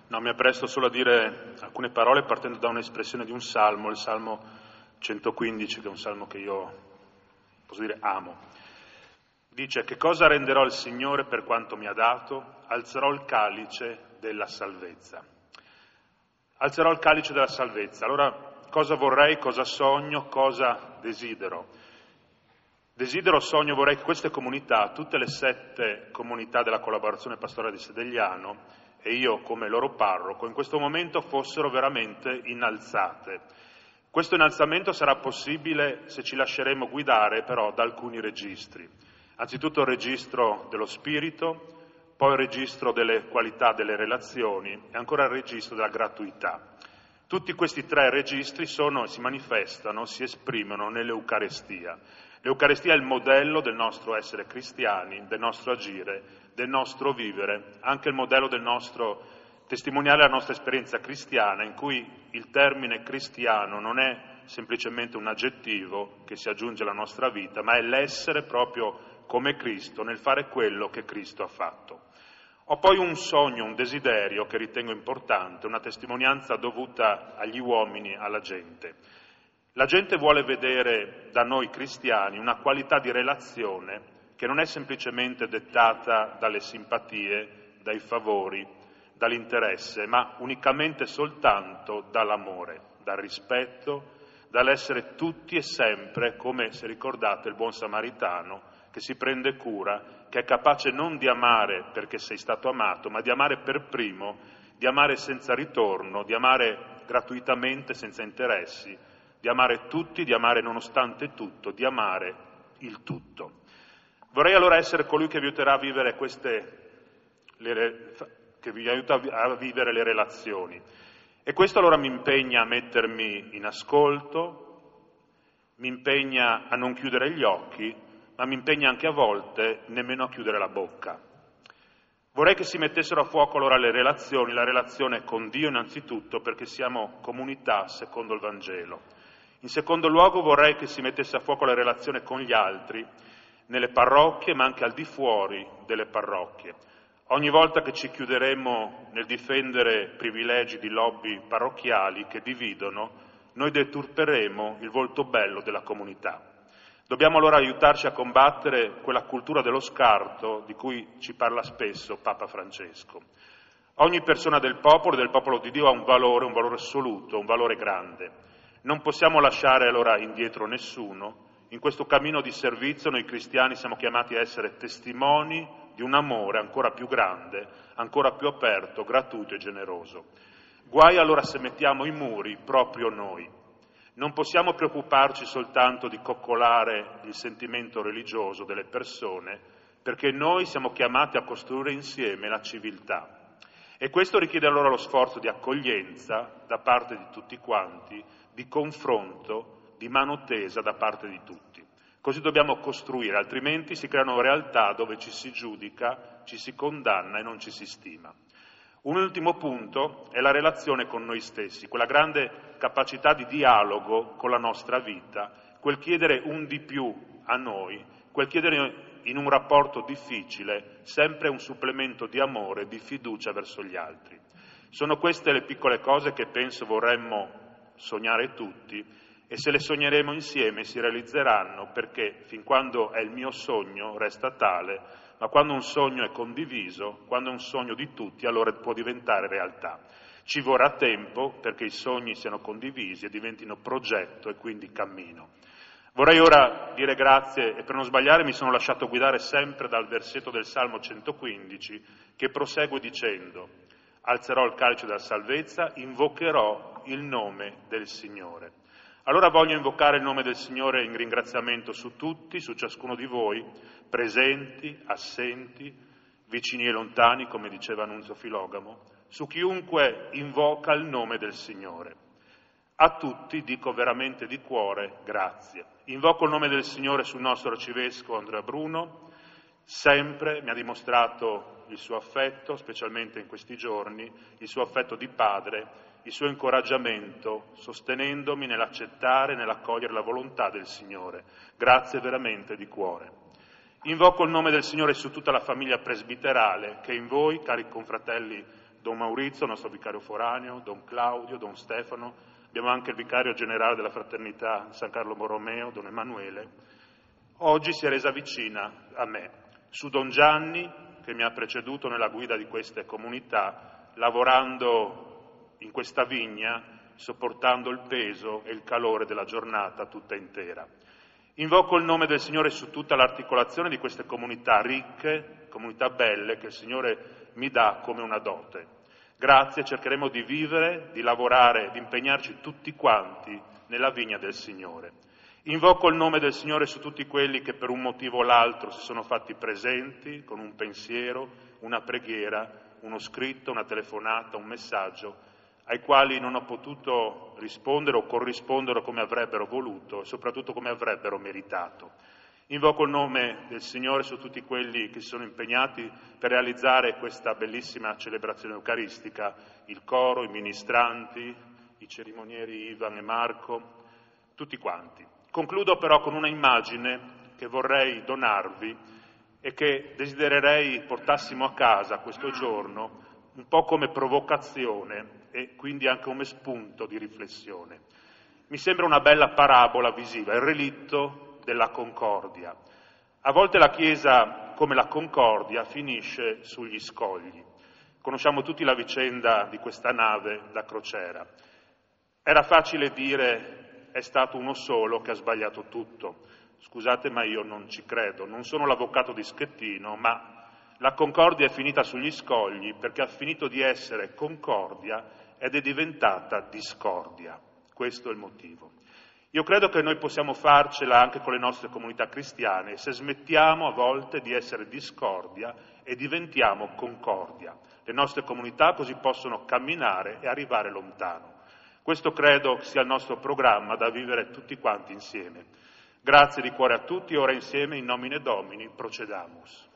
No, mi appresto solo a dire alcune parole partendo da un'espressione di un salmo, il Salmo 115, che è un salmo che io, posso dire, amo. Dice: che cosa renderò al Signore per quanto mi ha dato? Alzerò il calice della salvezza. Alzerò il calice della salvezza. Allora, cosa vorrei, cosa sogno, cosa desidero? Vorrei che queste comunità, tutte le 7 comunità della collaborazione pastorale di Sedegliano, e io come loro parroco, in questo momento fossero veramente innalzate. Questo innalzamento sarà possibile se ci lasceremo guidare però da alcuni registri. Anzitutto il registro dello spirito, poi il registro delle qualità delle relazioni e ancora il registro della gratuità. Tutti questi 3 registri si manifestano, si esprimono nell'Eucarestia. L'Eucarestia è il modello del nostro essere cristiani, del nostro agire, del nostro vivere, anche il modello del nostro testimoniare la nostra esperienza cristiana, in cui il termine cristiano non è semplicemente un aggettivo che si aggiunge alla nostra vita, ma è l'essere proprio come Cristo, nel fare quello che Cristo ha fatto. Ho poi un sogno, un desiderio che ritengo importante, una testimonianza dovuta agli uomini, alla gente. La gente vuole vedere da noi cristiani una qualità di relazione che non è semplicemente dettata dalle simpatie, dai favori, dall'interesse, ma unicamente soltanto dall'amore, dal rispetto, dall'essere tutti e sempre, come se ricordate il buon samaritano, che si prende cura, che è capace non di amare perché sei stato amato, ma di amare per primo, di amare senza ritorno, di amare gratuitamente, senza interessi, di amare tutti, di amare nonostante tutto, di amare il tutto. Vorrei allora essere colui che vi aiuterà a vivere che vi aiuta a vivere le relazioni. E questo allora mi impegna a mettermi in ascolto, mi impegna a non chiudere gli occhi, ma mi impegna anche a volte nemmeno a chiudere la bocca. Vorrei che si mettessero a fuoco allora le relazioni, la relazione con Dio innanzitutto, perché siamo comunità secondo il Vangelo. In secondo luogo vorrei che si mettesse a fuoco la relazione con gli altri, nelle parrocchie ma anche al di fuori delle parrocchie. Ogni volta che ci chiuderemo nel difendere privilegi di lobby parrocchiali che dividono, noi deturperemo il volto bello della comunità. Dobbiamo allora aiutarci a combattere quella cultura dello scarto di cui ci parla spesso Papa Francesco. Ogni persona del popolo di Dio ha un valore assoluto, un valore grande. Non possiamo lasciare allora indietro nessuno. In questo cammino di servizio noi cristiani siamo chiamati a essere testimoni di un amore ancora più grande, ancora più aperto, gratuito e generoso. Guai allora se mettiamo i muri proprio noi. Non possiamo preoccuparci soltanto di coccolare il sentimento religioso delle persone, perché noi siamo chiamati a costruire insieme la civiltà. E questo richiede allora lo sforzo di accoglienza da parte di tutti quanti, di confronto, di mano tesa da parte di tutti. Così dobbiamo costruire, altrimenti si creano realtà dove ci si giudica, ci si condanna e non ci si stima. Un ultimo punto è la relazione con noi stessi, quella grande capacità di dialogo con la nostra vita, quel chiedere un di più a noi, quel chiedere in un rapporto difficile sempre un supplemento di amore, di fiducia verso gli altri. Sono queste le piccole cose che penso vorremmo sognare tutti e se le sogneremo insieme si realizzeranno, perché fin quando è il mio sogno resta tale, ma quando un sogno è condiviso, quando è un sogno di tutti, allora può diventare realtà. Ci vorrà tempo perché i sogni siano condivisi e diventino progetto e quindi cammino. Vorrei ora dire grazie e per non sbagliare mi sono lasciato guidare sempre dal versetto del Salmo 115 che prosegue dicendo: alzerò il calice della salvezza, invocherò il nome del Signore. Allora voglio invocare il nome del Signore in ringraziamento su tutti, su ciascuno di voi, presenti, assenti, vicini e lontani, come diceva Nunzio Filogamo, su chiunque invoca il nome del Signore. A tutti dico veramente di cuore grazie. Invoco il nome del Signore sul nostro arcivescovo Andrea Bruno, sempre mi ha dimostrato il suo affetto, specialmente in questi giorni, il suo affetto di padre, il suo incoraggiamento, sostenendomi nell'accettare e nell'accogliere la volontà del Signore. Grazie veramente di cuore. Invoco il nome del Signore su tutta la famiglia presbiterale che in voi, cari confratelli Don Maurizio, nostro vicario foraneo, Don Claudio, Don Stefano, abbiamo anche il vicario generale della Fraternità San Carlo Borromeo, Don Emanuele. Oggi si è resa vicina a me, su Don Gianni, che mi ha preceduto nella guida di queste comunità, lavorando in questa vigna, sopportando il peso e il calore della giornata tutta intera. Invoco il nome del Signore su tutta l'articolazione di queste comunità ricche, comunità belle, che il Signore mi dà come una dote. Grazie, cercheremo di vivere, di lavorare, di impegnarci tutti quanti nella vigna del Signore. Invoco il nome del Signore su tutti quelli che per un motivo o l'altro si sono fatti presenti con un pensiero, una preghiera, uno scritto, una telefonata, un messaggio, ai quali non ho potuto rispondere o corrispondere come avrebbero voluto e soprattutto come avrebbero meritato. Invoco il nome del Signore su tutti quelli che si sono impegnati per realizzare questa bellissima celebrazione eucaristica, il coro, i ministranti, i cerimonieri Ivan e Marco, tutti quanti. Concludo però con una immagine che vorrei donarvi e che desidererei portassimo a casa questo giorno, un po' come provocazione e quindi anche come spunto di riflessione. Mi sembra una bella parabola visiva, il relitto della Concordia. A volte la Chiesa, come la Concordia, finisce sugli scogli. Conosciamo tutti la vicenda di questa nave da crociera. Era facile dire è stato uno solo che ha sbagliato tutto. Scusate, ma io non ci credo. Non sono l'avvocato di Schettino, ma la Concordia è finita sugli scogli perché ha finito di essere concordia ed è diventata discordia. Questo è il motivo. Io credo che noi possiamo farcela anche con le nostre comunità cristiane se smettiamo a volte di essere discordia e diventiamo concordia. Le nostre comunità così possono camminare e arrivare lontano. Questo credo sia il nostro programma da vivere tutti quanti insieme. Grazie di cuore a tutti, ora insieme in nomine Domini procedamus.